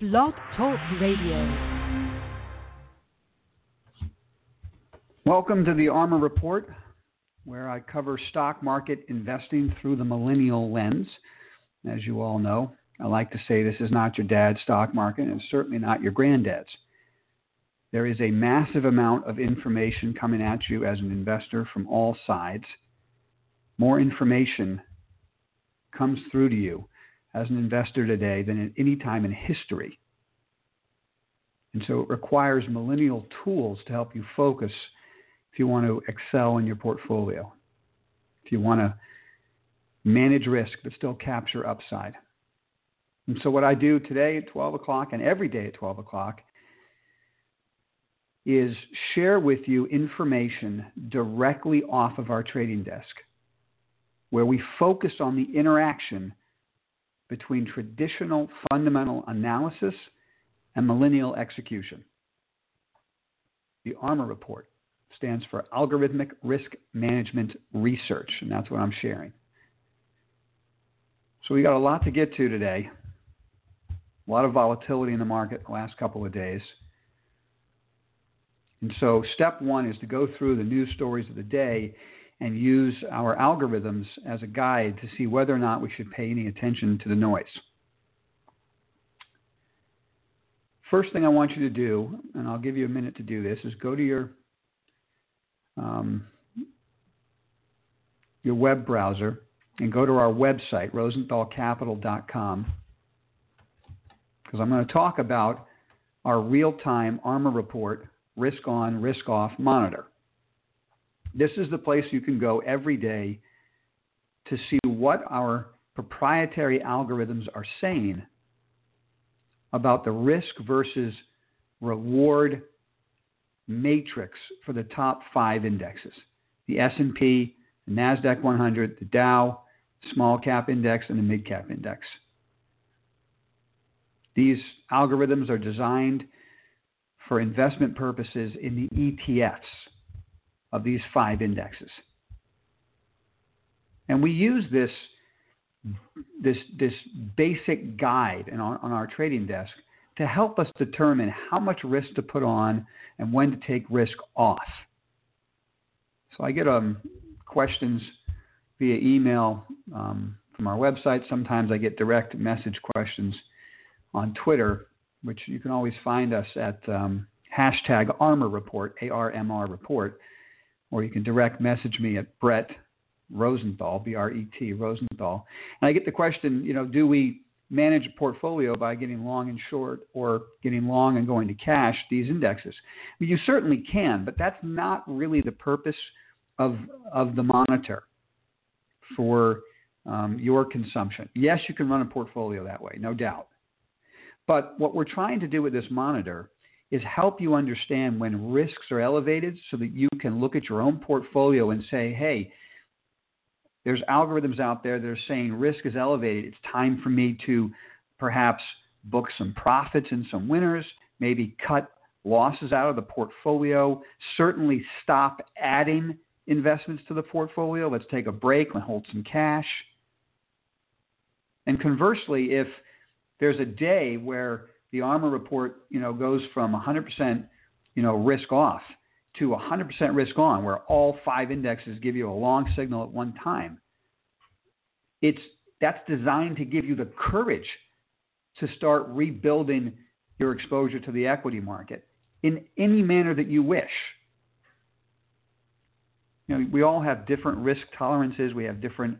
Blog Talk Radio. Welcome to the ARMOR Report, where I cover stock market investing through the millennial lens. As you all know, I like to say this is not your dad's stock market, and it's certainly not your granddad's. There is a massive amount of information coming at you as an investor from all sides. More information comes through to you as an investor today than at any time in history. And so it requires millennial tools to help you focus if you want to excel in your portfolio, if you want to manage risk but still capture upside. And so what I do today at 12 o'clock and every day at 12 o'clock is share with you information directly off of our trading desk, where we focus on the interaction between traditional fundamental analysis and millennial execution. The ARMOR Report stands for Algorithmic Risk Management Research, and that's what I'm sharing. So we got a lot to get to today. A lot of volatility in the market the last couple of days. And so step one is to go through the news stories of the day and use our algorithms as a guide to see whether or not we should pay any attention to the noise. First thing I want you to do, and I'll give you a minute to do this, is go to your web browser and go to our website, rosenthalcapital.com, because I'm going to talk about our real-time ARMOR Report Risk On, Risk Off Monitor. This is the place you can go every day to see what our proprietary algorithms are saying about the risk versus reward matrix for the top 5 indexes: the S&P, the NASDAQ 100, the Dow, small cap index, and the mid cap index. These algorithms are designed for investment purposes in the ETFs of these 5 indexes. And we use this basic guide on our trading desk to help us determine how much risk to put on and when to take risk off. So I get questions via email from our website. Sometimes I get direct message questions on Twitter, which you can always find us at hashtag ARMOR Report, ARMR Report, or you can direct message me at Brett Rosenthal, B-R-E-T, Rosenthal. And I get the question, do we manage a portfolio by getting long and short or getting long and going to cash these indexes? I mean, you certainly can, but that's not really the purpose of the monitor for your consumption. Yes, you can run a portfolio that way, no doubt. But what we're trying to do with this monitor is help you understand when risks are elevated so that you can look at your own portfolio and say, hey, there's algorithms out there that are saying risk is elevated. It's time for me to perhaps book some profits and some winners, maybe cut losses out of the portfolio, certainly stop adding investments to the portfolio. Let's take a break and hold some cash. And conversely, if there's a day where the ARMOR Report, goes from 100%, risk off to 100% risk on, where all 5 indexes give you a long signal at one time, that's designed to give you the courage to start rebuilding your exposure to the equity market in any manner that you wish. We all have different risk tolerances. We have different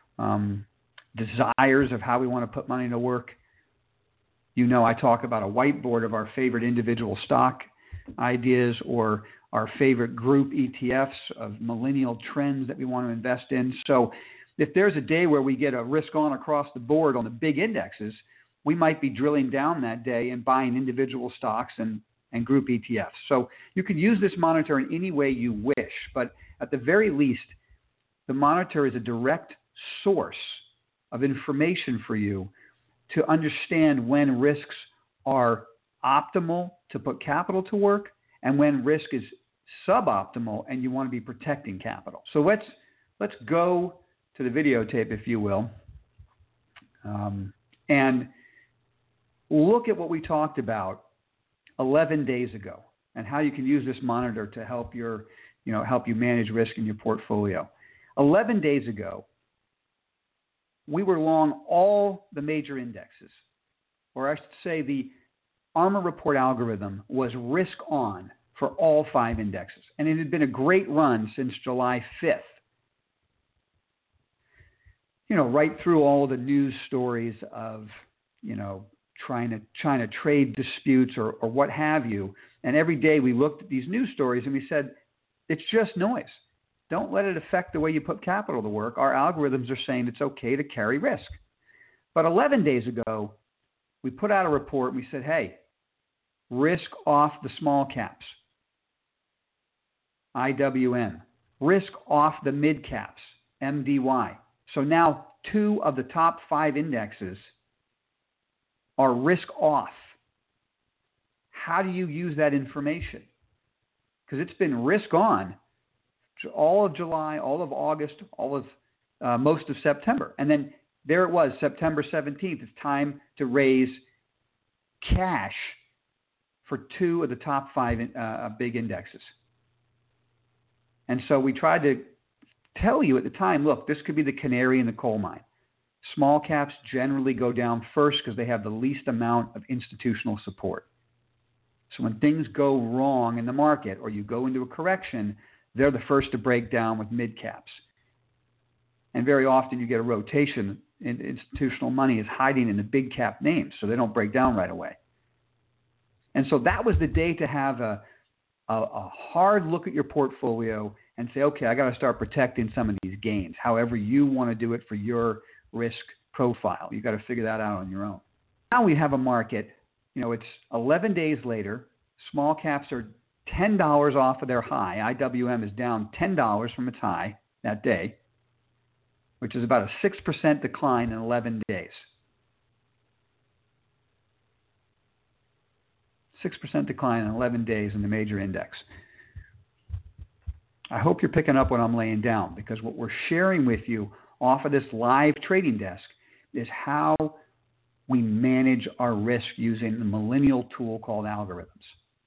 desires of how we want to put money to work. I talk about a whiteboard of our favorite individual stock ideas or our favorite group ETFs of millennial trends that we want to invest in. So if there's a day where we get a risk on across the board on the big indexes, we might be drilling down that day and buying individual stocks and group ETFs. So you can use this monitor in any way you wish, but at the very least, the monitor is a direct source of information for you to understand when risks are optimal to put capital to work and when risk is suboptimal and you want to be protecting capital. So let's go to the videotape, if you will, and look at what we talked about 11 days ago and how you can use this monitor to help help you manage risk in your portfolio. 11 days ago, we were long all the major indexes, or I should say the ARMOR Report algorithm was risk on for all 5 indexes. And it had been a great run since July 5th. Right through all the news stories of, trying to trade disputes or what have you. And every day we looked at these news stories and we said, it's just noise. Don't let it affect the way you put capital to work. Our algorithms are saying it's okay to carry risk. But 11 days ago, we put out a report and we said, hey, risk off the small caps, IWM, risk off the mid caps, MDY. So now 2 of the top 5 indexes are risk off. How do you use that information? Because it's been risk on all of July, all of August, all of most of September. And then there it was, September 17th. It's time to raise cash for 2 of the top 5 big indexes. And so we tried to tell you at the time, look, this could be the canary in the coal mine. Small caps generally go down first because they have the least amount of institutional support. So when things go wrong in the market or you go into a correction, they're the first to break down with mid caps. And very often you get a rotation. Institutional money is hiding in the big cap names, so they don't break down right away. And so that was the day to have a hard look at your portfolio and say, okay, I got to start protecting some of these gains, however you want to do it for your risk profile. You got to figure that out on your own. Now we have a market, it's 11 days later. Small caps are $10 off of their high. IWM is down $10 from its high that day, which is about a 6% decline in 11 days. 6% decline in 11 days in the major index. I hope you're picking up what I'm laying down, because what we're sharing with you off of this live trading desk is how we manage our risk using the millennial tool called algorithms.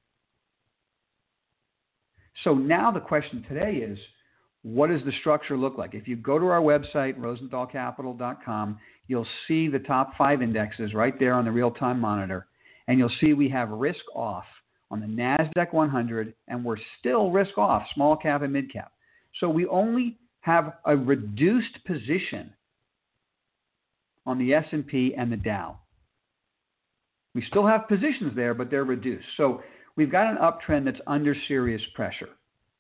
So now the question today is, what does the structure look like? If you go to our website, rosenthalcapital.com, you'll see the top 5 indexes right there on the real-time monitor, and you'll see we have risk off on the NASDAQ 100, and we're still risk off, small cap and mid cap. So we only have a reduced position on the S&P and the Dow. We still have positions there, but they're reduced. So we've got an uptrend that's under serious pressure.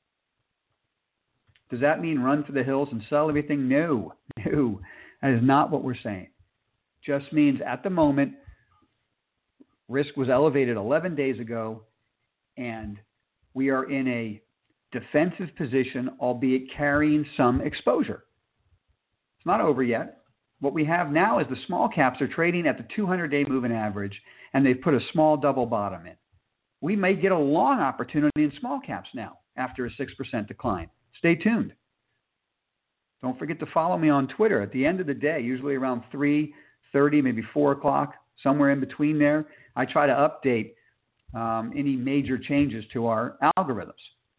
Does that mean run for the hills and sell everything? No. That is not what we're saying. Just means at the moment, risk was elevated 11 days ago, and we are in a defensive position, albeit carrying some exposure. It's not over yet. What we have now is the small caps are trading at the 200-day moving average, and they've put a small double bottom in. We may get a long opportunity in small caps now after a 6% decline. Stay tuned. Don't forget to follow me on Twitter. At the end of the day, usually around 3:30, maybe 4 o'clock, somewhere in between there, I try to update any major changes to our algorithms.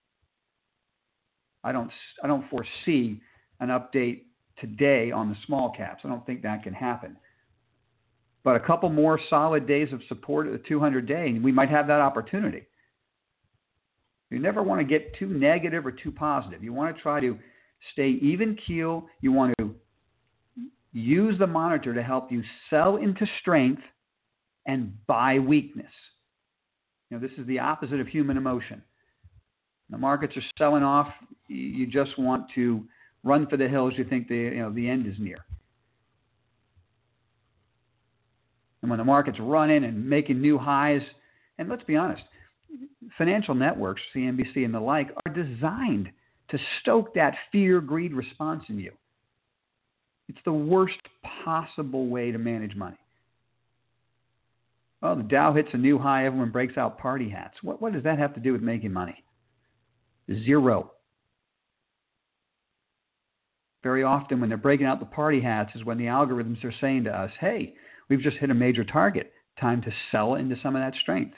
I don't foresee an update today on the small caps. I don't think that can happen. But a couple more solid days of support at the 200-day, and we might have that opportunity. You never want to get too negative or too positive. You want to try to stay even keel. You want to use the monitor to help you sell into strength and buy weakness. This is the opposite of human emotion. The markets are selling off. You just want to run for the hills. You think the end is near. And when the market's running and making new highs, and let's be honest, financial networks, CNBC and the like, are designed to stoke that fear, greed response in you. It's the worst possible way to manage money. Oh, the Dow hits a new high, everyone breaks out party hats. What does that have to do with making money? Zero. Very often when they're breaking out the party hats is when the algorithms are saying to us, hey, we've just hit a major target. time to sell into some of that strength.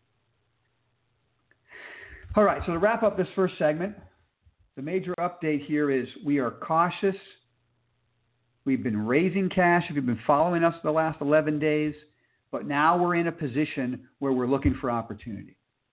All right, so to wrap up this first segment, the major update here is we are cautious. We've been raising cash if you've been following us the last 11 days, but now we're in a position where we're looking for opportunity.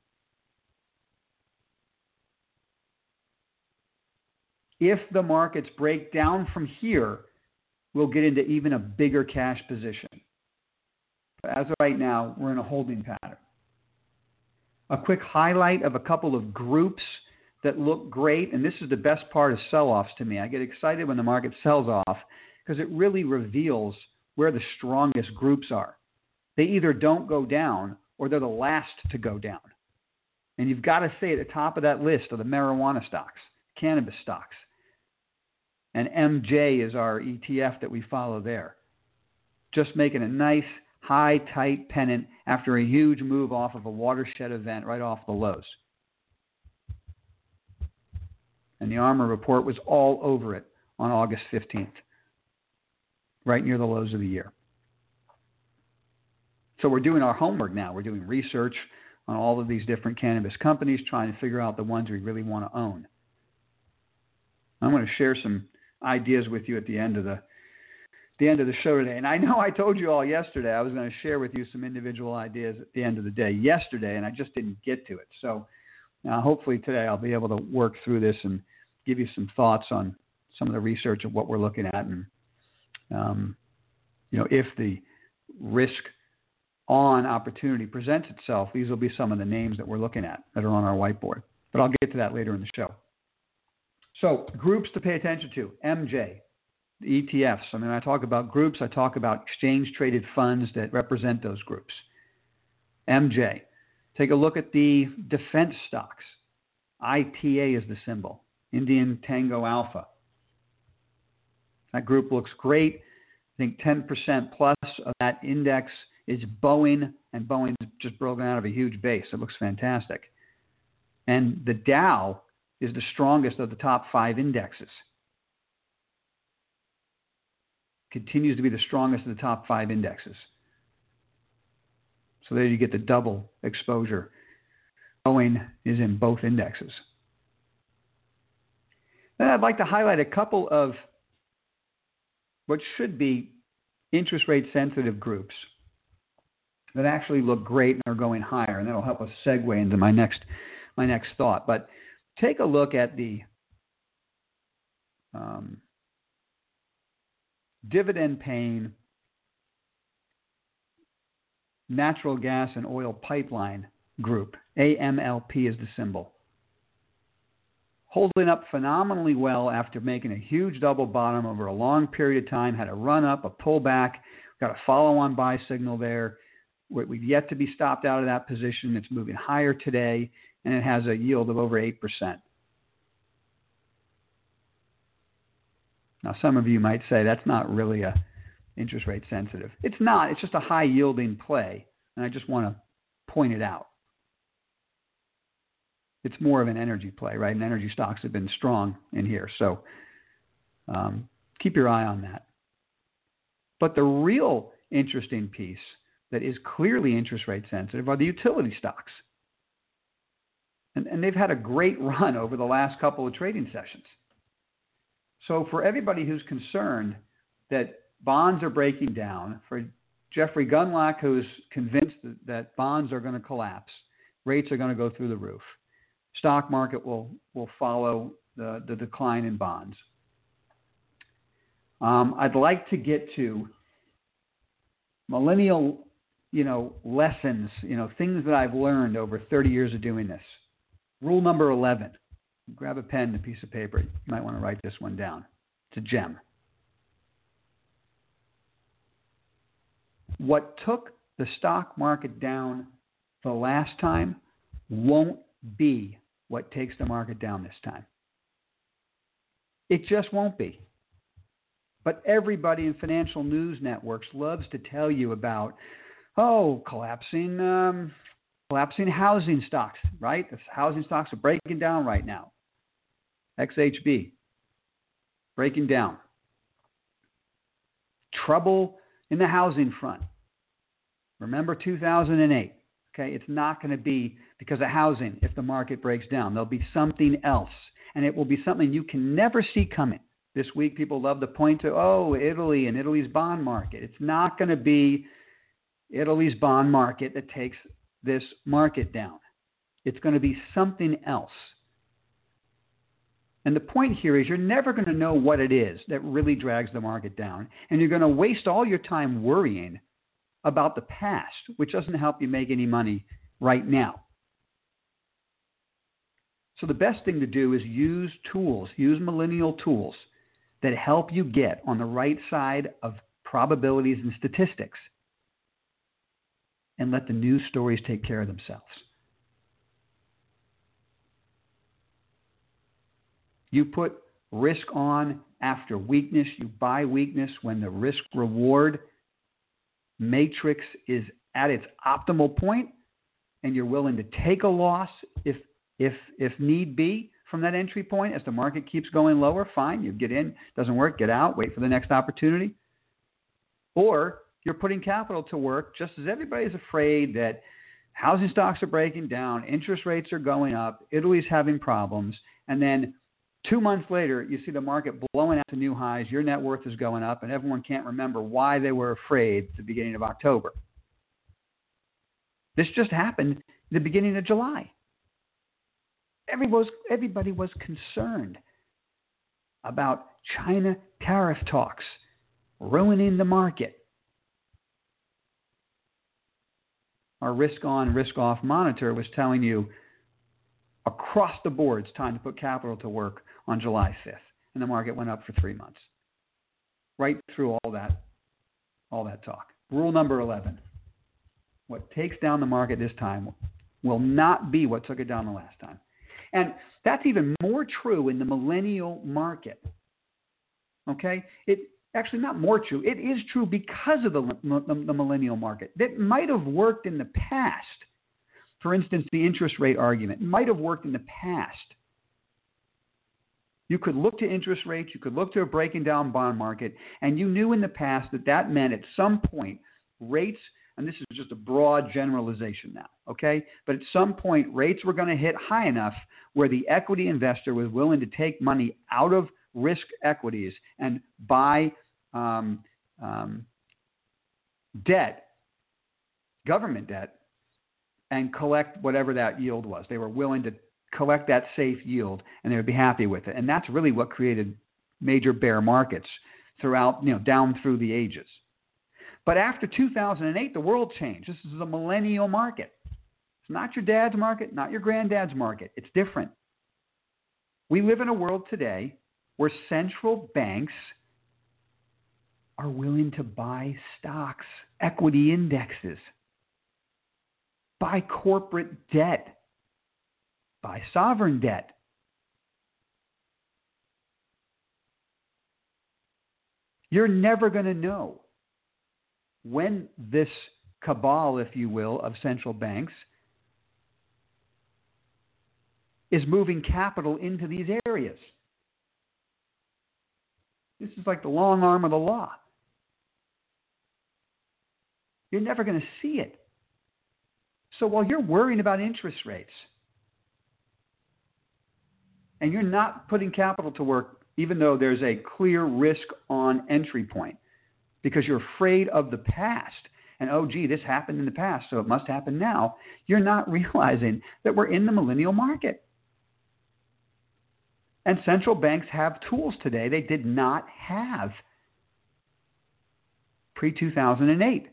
If the markets break down from here, we'll get into even a bigger cash position. But as of right now, we're in a holding pattern. A quick highlight of a couple of groups that look great, and this is the best part of sell-offs to me. I get excited when the market sells off because it really reveals where the strongest groups are. They either don't go down or they're the last to go down. And you've got to say at the top of that list are the marijuana stocks, cannabis stocks. And MJ is our ETF that we follow there. Just making a nice, high, tight pennant after a huge move off of a watershed event right off the lows. And the ARMOR report was all over it on August 15th, right near the lows of the year. So we're doing our homework now. We're doing research on all of these different cannabis companies, trying to figure out the ones we really want to own. I'm going to share some ideas with you at the end of the show today. And I know I told you all yesterday I was going to share with you some individual ideas at the end of the day yesterday, and I just didn't get to it. So hopefully today I'll be able to work through this and give you some thoughts on some of the research of what we're looking at. And, if the risk on opportunity presents itself, these will be some of the names that we're looking at that are on our whiteboard. But I'll get to that later in the show. So groups to pay attention to. MJ, the ETFs. I mean, when I talk about groups, I talk about exchange-traded funds that represent those groups. MJ. Take a look at the defense stocks. ITA is the symbol. Indian Tango Alpha. That group looks great. I think 10% plus of that index is Boeing, and Boeing's just broken out of a huge base. It looks fantastic. And the Dow is the strongest of the top 5 indexes. Continues to be the strongest of the top 5 indexes. So there you get the double exposure. Boeing is in both indexes. Then I'd like to highlight a couple of what should be interest rate sensitive groups that actually look great and are going higher, and that'll help us segue into my next thought. But take a look at the dividend-paying natural gas and oil pipeline group. AMLP is the symbol. Holding up phenomenally well after making a huge double bottom over a long period of time, had a run up, a pullback, got a follow-on buy signal there. We've yet to be stopped out of that position. It's moving higher today, and it has a yield of over 8%. Now, some of you might say that's not really a interest rate sensitive. It's not. It's just a high yielding play, and I just want to point it out. It's more of an energy play, right? And energy stocks have been strong in here, so keep your eye on that. But the real interesting piece that is clearly interest rate sensitive are the utility stocks. And they've had a great run over the last couple of trading sessions. So for everybody who's concerned that bonds are breaking down, for Jeffrey Gundlach, who's convinced that bonds are going to collapse, rates are going to go through the roof, stock market will follow the decline in bonds. I'd like to get to millennial, lessons, things that I've learned over 30 years of doing this. Rule number 11. Grab a pen and a piece of paper. You might want to write this one down. It's a gem. What took the stock market down the last time won't be what takes the market down this time. It just won't be. But everybody in financial news networks loves to tell you about, collapsing housing stocks, right? The housing stocks are breaking down right now. XHB, breaking down. Trouble in the housing front. Remember 2008. Okay, it's not going to be because of housing if the market breaks down. There'll be something else, and it will be something you can never see coming. This week, people love to point to, Italy and Italy's bond market. It's not going to be Italy's bond market that takes this market down. It's going to be something else. And the point here is you're never going to know what it is that really drags the market down, and you're going to waste all your time worrying about the past, which doesn't help you make any money right now. So the best thing to do is use millennial tools that help you get on the right side of probabilities and statistics, and let the news stories take care of themselves. You put risk on after weakness. You buy weakness when the risk-reward matrix is at its optimal point, and you're willing to take a loss if need be from that entry point. As the market keeps going lower, fine, you get in, doesn't work, get out, wait for the next opportunity. Or you're putting capital to work just as everybody's afraid that housing stocks are breaking down, interest rates are going up, Italy's having problems, and then 2 months later, you see the market blowing out to new highs, your net worth is going up, and everyone can't remember why they were afraid at the beginning of October. This just happened at the beginning of July. Everybody was concerned about China tariff talks ruining the market. Our risk-on, risk-off monitor was telling you across the board it's time to put capital to work on July 5th, and the market went up for 3 months. Right through all that talk. Rule number 11. What takes down the market this time will not be what took it down the last time. And that's even more true in the millennial market. Okay? Actually, not more true. It is true because of the millennial market. That might have worked in the past. For instance, the interest rate argument might have worked in the past. You could look to interest rates, you could look to a breaking down bond market, and you knew in the past that meant at some point rates, and this is just a broad generalization now, okay? But at some point rates were going to hit high enough where the equity investor was willing to take money out of risk equities and buy debt, government debt, and collect whatever that yield was. They were willing to collect that safe yield, and they would be happy with it. And that's really what created major bear markets throughout, down through the ages. But after 2008, the world changed. This is a millennial market. It's not your dad's market, not your granddad's market. It's different. We live in a world today where central banks are willing to buy stocks, equity indexes, buy corporate debt, buy sovereign debt. You're never going to know when this cabal, if you will, of central banks is moving capital into these areas. This is like the long arm of the law. You're never going to see it. So while you're worrying about interest rates and you're not putting capital to work, even though there's a clear risk on entry point, because you're afraid of the past, and this happened in the past, so it must happen now, you're not realizing that we're in the millennial market. And central banks have tools today they did not have pre-2008.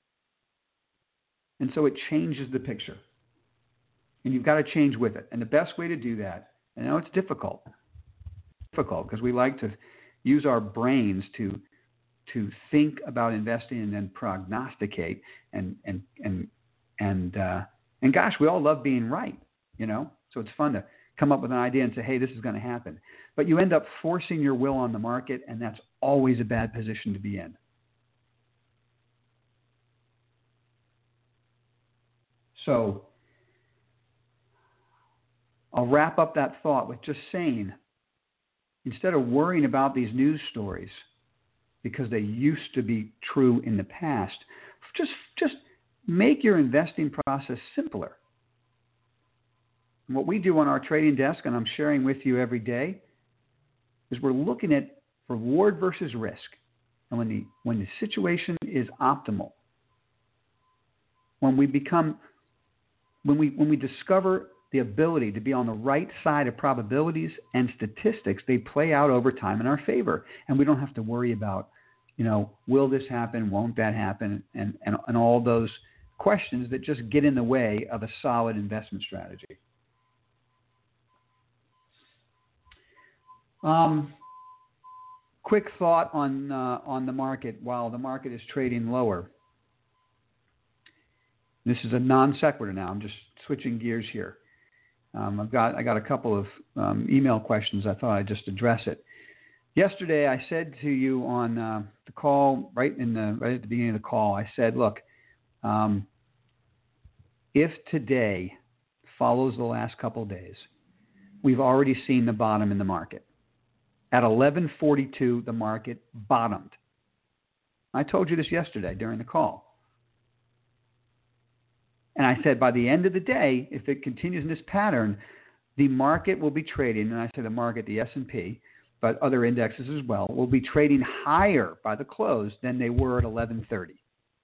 And so it changes the picture. And you've got to change with it. And the best way to do that, I know it's difficult because we like to use our brains to think about investing and then prognosticate. And gosh, we all love being right, So it's fun to come up with an idea and say, hey, this is going to happen. But you end up forcing your will on the market, and that's always a bad position to be in. So I'll wrap up that thought with just saying, instead of worrying about these news stories because they used to be true in the past, just make your investing process simpler. And what we do on our trading desk, and I'm sharing with you every day, is we're looking at reward versus risk. And when the situation is optimal, when we discover the ability to be on the right side of probabilities and statistics, they play out over time in our favor. And we don't have to worry about, will this happen? Won't that happen? And all those questions that just get in the way of a solid investment strategy. Quick thought on the market while the market is trading lower. This is a non sequitur now. I'm just switching gears here. I got a couple of email questions. I thought I'd just address it. Yesterday, I said to you on the call, right at the beginning of the call, I said, look, if today follows the last couple of days, we've already seen the bottom in the market. At 11:42, the market bottomed. I told you this yesterday during the call. And I said by the end of the day, if it continues in this pattern, the market will be trading, and I said the market, the S&P, but other indexes as well, will be trading higher by the close than they were at 11:30.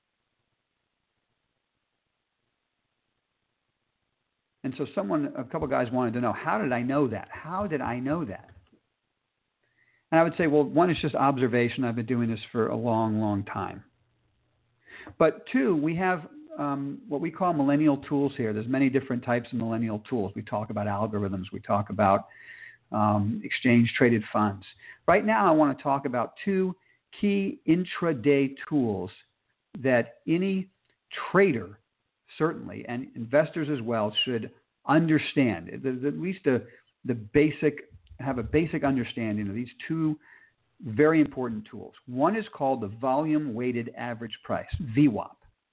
And so a couple guys wanted to know, how did I know that? How did I know that? And I would say, well, one is just observation. I've been doing this for a long, long time. But two, we have what we call millennial tools here. There's many different types of millennial tools. We talk about algorithms. We talk about exchange-traded funds. Right now, I want to talk about two key intraday tools that any trader, certainly, and investors as well, should understand. At least have a basic understanding of these two very important tools. One is called the volume weighted average price, VWAP.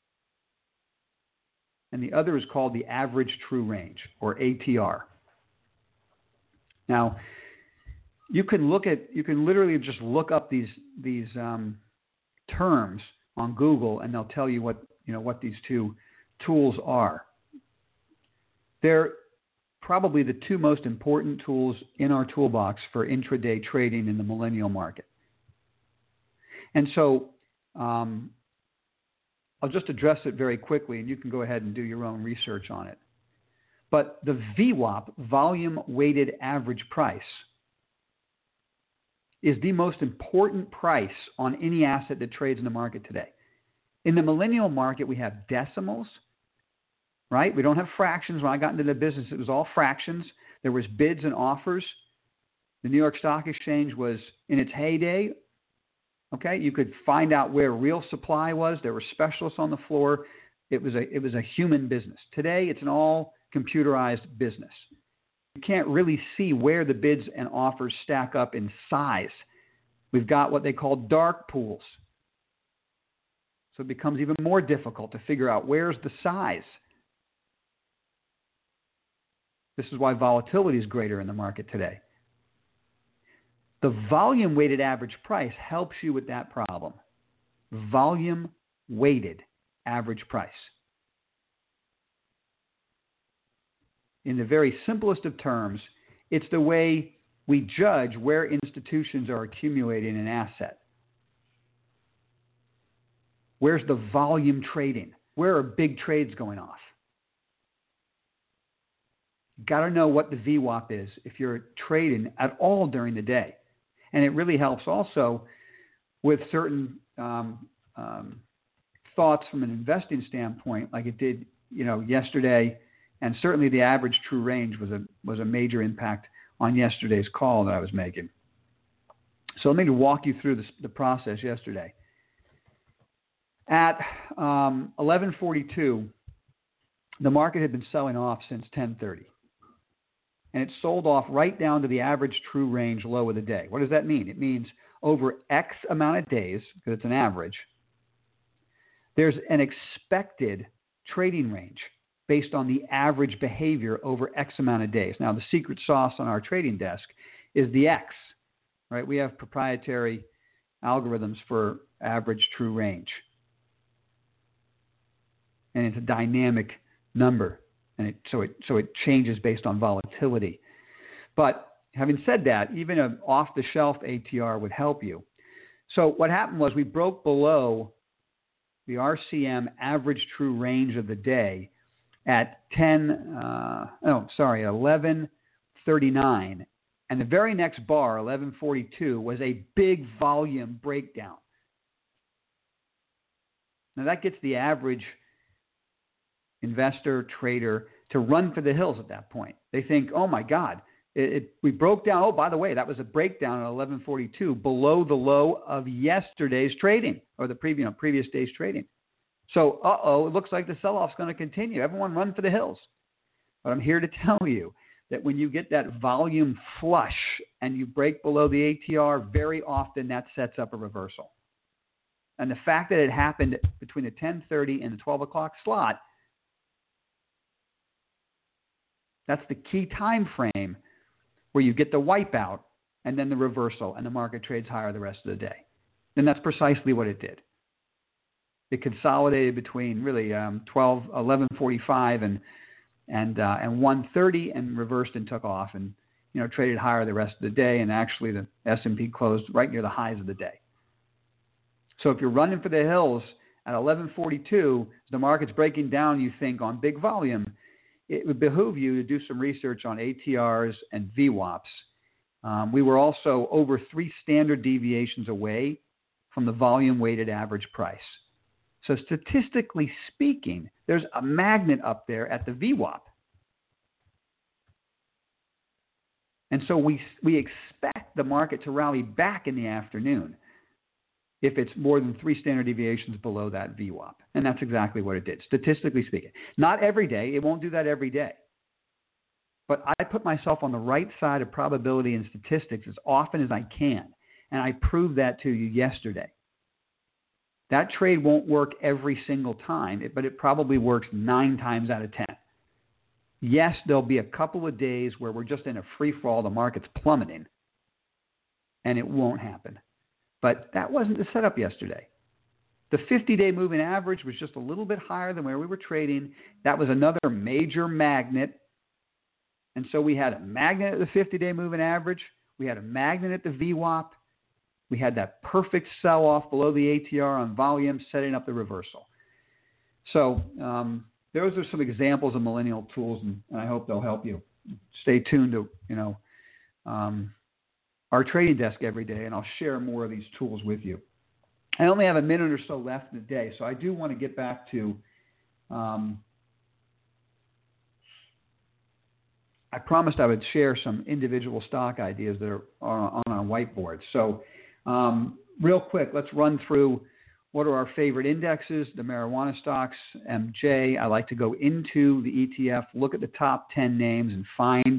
And the other is called the average true range, or ATR. Now, you can literally just look up these terms on Google, and they'll tell you what these two tools are. They're probably the two most important tools in our toolbox for intraday trading in the millennial market. And so I'll just address it very quickly, and you can go ahead and do your own research on it. But the VWAP, volume weighted average price, is the most important price on any asset that trades in the market today. In the millennial market, we have decimals, right? We don't have fractions. When I got into the business, it was all fractions. There was bids and offers. The New York Stock Exchange was in its heyday. Okay, you could find out where real supply was. There were specialists on the floor. It was a human business. Today, it's an all computerized business. You can't really see where the bids and offers stack up in size. We've got what they call dark pools. So it becomes even more difficult to figure out where's the size. This is why volatility is greater in the market today. The volume-weighted average price helps you with that problem. Volume-weighted average price. In the very simplest of terms, it's the way we judge where institutions are accumulating an asset. Where's the volume trading? Where are big trades going off? You've got to know what the VWAP is if you're trading at all during the day. And it really helps also with certain thoughts from an investing standpoint, like it did, yesterday. And certainly the average true range was a major impact on yesterday's call that I was making. So let me walk you through the process yesterday. At 11:42, the market had been selling off since 10:30. And it sold off right down to the average true range low of the day. What does that mean? It means over X amount of days, because it's an average, there's an expected trading range based on the average behavior over X amount of days. Now, the secret sauce on our trading desk is the X, right? We have proprietary algorithms for average true range. and it's a dynamic number, and so it changes based on volatility. But having said that, even an off-the-shelf ATR would help you. So what happened was we broke below the RCM average true range of the day at 11:39, and the very next bar, 11:42, was a big volume breakdown. Now that gets the average investor, trader to run for the hills at that point. They think, oh my God, we broke down. Oh, by the way, that was a breakdown at 11:42 below the low of yesterday's trading or the previous day's trading. So, it looks like the sell-off's going to continue. Everyone run for the hills. But I'm here to tell you that when you get that volume flush and you break below the ATR, very often that sets up a reversal. And the fact that it happened between the 10:30 and the 12 o'clock slot, that's the key time frame where you get the wipeout and then the reversal and the market trades higher the rest of the day. And that's precisely what it did. It consolidated between really 11:45 and 1:30 and reversed and took off and traded higher the rest of the day. And actually the S&P closed right near the highs of the day. So if you're running for the hills at 11:42, the market's breaking down, you think, on big volume, it would behoove you to do some research on ATRs and VWAPs. We were also over 3 standard deviations away from the volume-weighted average price. So statistically speaking, there's a magnet up there at the VWAP. And so we expect the market to rally back in the afternoon if it's more than 3 standard deviations below that VWAP. And that's exactly what it did, statistically speaking. Not every day. It won't do that every day. But I put myself on the right side of probability and statistics as often as I can. And I proved that to you yesterday. That trade won't work every single time, but it probably works 9 times out of 10. Yes, there'll be a couple of days where we're just in a free fall, the market's plummeting, and it won't happen. But that wasn't the setup yesterday. The 50-day moving average was just a little bit higher than where we were trading. That was another major magnet. And so we had a magnet at the 50-day moving average. We had a magnet at the VWAP. We had that perfect sell-off below the ATR on volume, setting up the reversal. So those are some examples of millennial tools, and I hope they'll help you. Stay tuned to our trading desk every day, and I'll share more of these tools with you. I only have a minute or so left in the day, so I do want to get back to I promised I would share some individual stock ideas that are on our whiteboard. So real quick, let's run through what are our favorite indexes, the marijuana stocks, MJ. I like to go into the ETF, look at the top 10 names, and find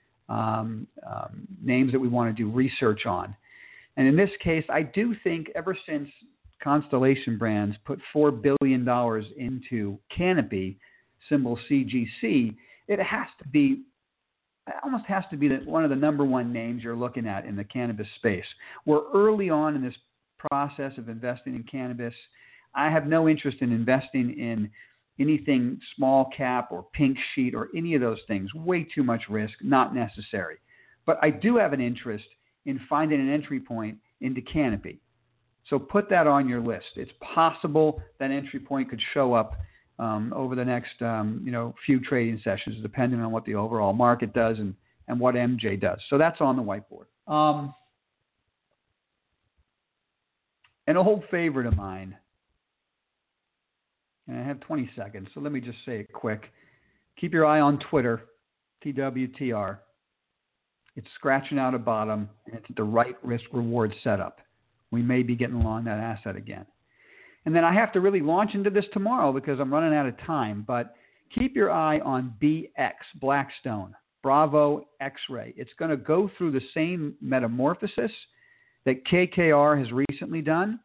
names that we want to do research on. And in this case, I do think ever since Constellation Brands put $4 billion into Canopy, symbol CGC, it almost has to be one of the number one names you're looking at in the cannabis space. We're early on in this process of investing in cannabis. I have no interest in investing in anything small cap or pink sheet or any of those things. Way too much risk, not necessary. But I do have an interest in finding an entry point into Canopy. So put that on your list. It's possible that entry point could show up over the next few trading sessions, depending on what the overall market does and what MJ does. So that's on the whiteboard. An old favorite of mine, and I have 20 seconds, so let me just say it quick. Keep your eye on Twitter, TWTR. It's scratching out a bottom, and it's the right risk-reward setup. We may be getting along that asset again. And then I have to really launch into this tomorrow because I'm running out of time. But keep your eye on BX, Blackstone, Bravo X-Ray. It's going to go through the same metamorphosis that KKR has recently done.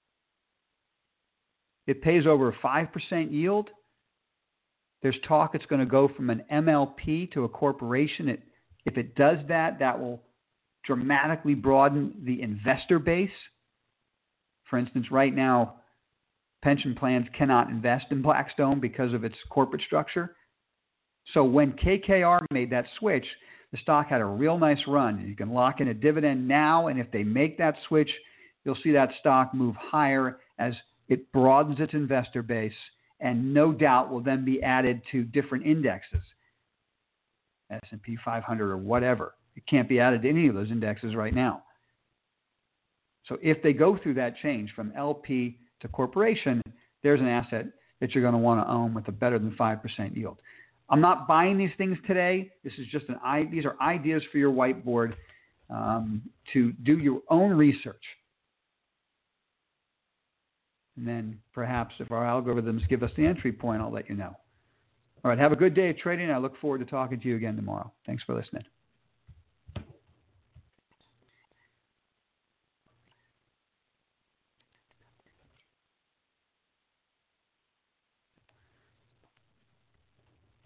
It pays over a 5% yield. There's talk it's going to go from an MLP to a corporation. If it does that, that will dramatically broaden the investor base. For instance, right now, pension plans cannot invest in Blackstone because of its corporate structure. So when KKR made that switch, the stock had a real nice run. You can lock in a dividend now, and if they make that switch, you'll see that stock move higher as it broadens its investor base, and no doubt will then be added to different indexes, S&P 500 or whatever. It can't be added to any of those indexes right now. So if they go through that change from LP to corporation, there's an asset that you're going to want to own with a better than 5% yield. I'm not buying these things today. This is just these are ideas for your whiteboard to do your own research. And then perhaps if our algorithms give us the entry point, I'll let you know. All right, have a good day of trading. I look forward to talking to you again tomorrow. Thanks for listening.